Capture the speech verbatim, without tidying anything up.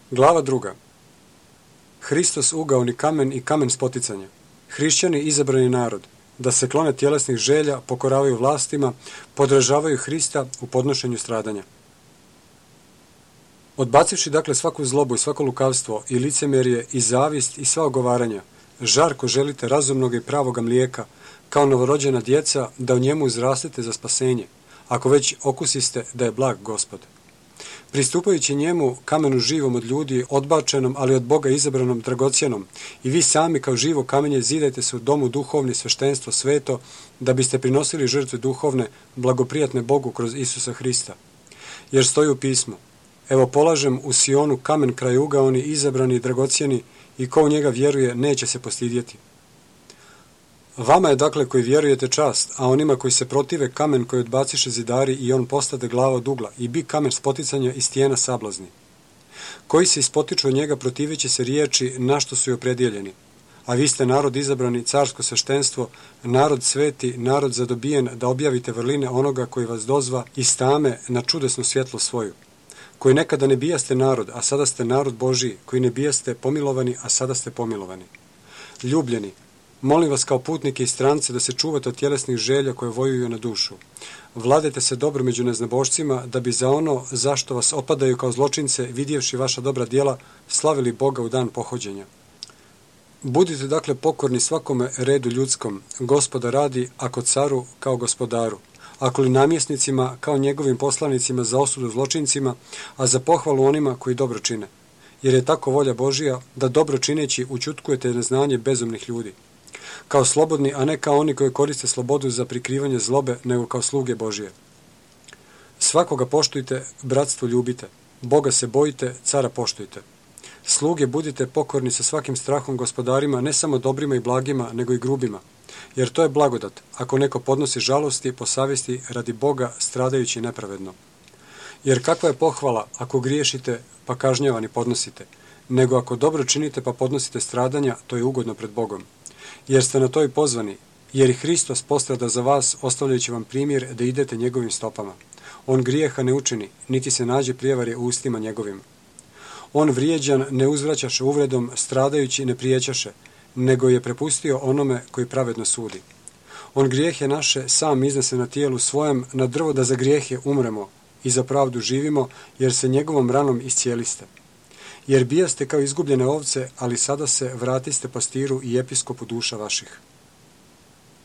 Glava druga. Hristos ugaoni kamen i kamen spoticanja. Hrišćani izabrani narod, da se klone tjelesnih želja, pokoravaju vlastima, podržavaju Hrista u podnošenju stradanja. Odbacivši dakle svaku zlobu i svako lukavstvo i licemjerje i zavist i sva ogovaranja, žarko želite razumnog i pravoga mlijeka, kao novorođena djeca, da u njemu uzrastete za spasenje, ako već okusiste da je blag Gospod. Pristupajući njemu, kamenu živom od ljudi, odbačenom, ali od Boga izabranom, dragocjenom, i vi sami kao živo kamenje zidajte se u domu duhovni, sveštenstvo, sveto, da biste prinosili žrtve duhovne, blagoprijatne Bogu kroz Isusa Hrista. Jer stoji u pismu: evo polažem u Sionu kamen krajougaoni, izabrani i dragocjeni, i ko u njega vjeruje neće se postidjeti. Vama je dakle koji vjerujete čast, a onima koji se protive kamen koji odbaciše zidari i on postade glava od ugla i bi kamen spoticanja i stijena sablazni. Koji se ispotiču od njega protiveći se riječi na što su i opredijeljeni. A vi ste narod izabrani, carsko sveštenstvo, narod sveti, narod zadobijen da objavite vrline onoga koji vas dozva iz tame na čudesnu svjetlo svoju. Koji nekada ne bijaste narod, a sada ste narod Božiji, koji ne bijaste pomilovani, a sada ste pomilovani. Ljubljeni, molim vas kao putnike i strance da se čuvate od tjelesnih želja koje vojuju na dušu. Vladajte se dobro među neznabošcima, da bi za ono zašto vas opadaju kao zločince, vidjevši vaša dobra djela, slavili Boga u dan pohođenja. Budite dakle pokorni svakome redu ljudskom, Gospoda radi, ako caru kao gospodaru, ako li namjesnicima kao njegovim poslanicima za osudu zločincima, a za pohvalu onima koji dobro čine. Jer je tako volja Božija da dobro čineći učutkujete neznanje bezumnih ljudi. Kao slobodni, a ne kao oni koji koriste slobodu za prikrivanje zlobe, nego kao sluge Božije. Svakoga poštujte, bratstvo ljubite, Boga se bojite, cara poštujte. Sluge budite pokorni sa svakim strahom gospodarima, ne samo dobrima i blagima, nego i grubima. Jer to je blagodat, ako neko podnosi žalosti po savjesti radi Boga, stradajući nepravedno. Jer kakva je pohvala ako griješite pa kažnjavani podnosite, nego ako dobro činite pa podnosite stradanja, to je ugodno pred Bogom. Jer ste na to i pozvani, jer i Hristos postrada za vas, ostavljajući vam primjer da idete njegovim stopama. On grijeha ne učini, niti se nađe prijevarje u ustima njegovim. On vrijeđan ne uzvraćaše uvredom, stradajući ne prijećaše, nego je prepustio onome koji pravedno sudi. On grijehe naše sam iznese na tijelu svojem, na drvo da za grijehe umremo i za pravdu živimo, jer se njegovom ranom iscijeliste. Jer bijaste kao izgubljene ovce, ali sada se vratiste pastiru i episkopu duša vaših.